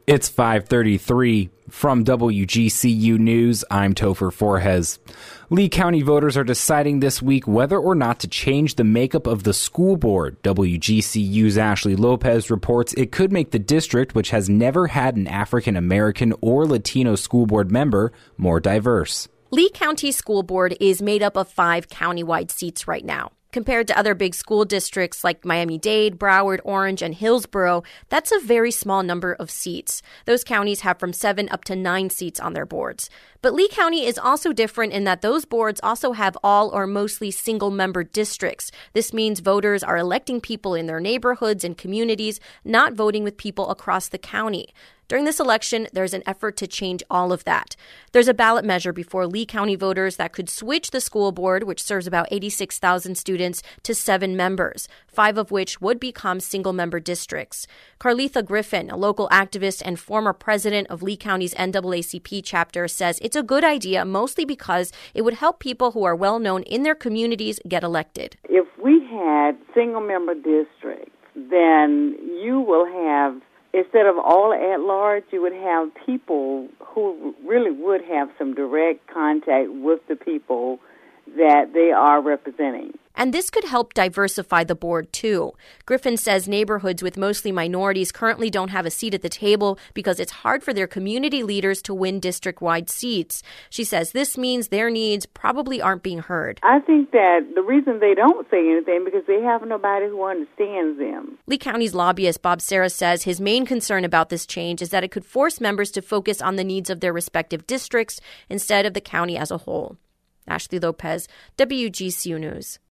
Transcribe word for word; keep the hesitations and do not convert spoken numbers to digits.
It's five thirty-three. From W G C U News, I'm Topher Forhez. Lee County voters are deciding this week whether or not to change the makeup of the school board. W G C U's Ashley Lopez reports it could make the district, which has never had an African American or Latino school board member, more diverse. Lee County School Board is made up of five countywide seats right now. Compared to other big school districts like Miami-Dade, Broward, Orange, and Hillsborough, that's a very small number of seats. Those counties have from seven up to nine seats on their boards. But Lee County is also different in that those boards also have all or mostly single-member districts. This means voters are electing people in their neighborhoods and communities, not voting with people across the county. During this election, there's an effort to change all of that. There's a ballot measure before Lee County voters that could switch the school board, which serves about eighty-six thousand students, to seven members, five of which would become single-member districts. Carletha Griffin, a local activist and former president of Lee County's N double A C P chapter, says it's a good idea mostly because it would help people who are well-known in their communities get elected. If we had single-member districts, then you will have, instead of all at large, you would have people who really would have some direct contact with the people that they are representing. And this could help diversify the board, too. Griffin says neighborhoods with mostly minorities currently don't have a seat at the table because it's hard for their community leaders to win district-wide seats. She says this means their needs probably aren't being heard. I think that the reason they don't say anything because they have nobody who understands them. Lee County's lobbyist Bob Serra says his main concern about this change is that it could force members to focus on the needs of their respective districts instead of the county as a whole. Ashley Lopez, W G C U News.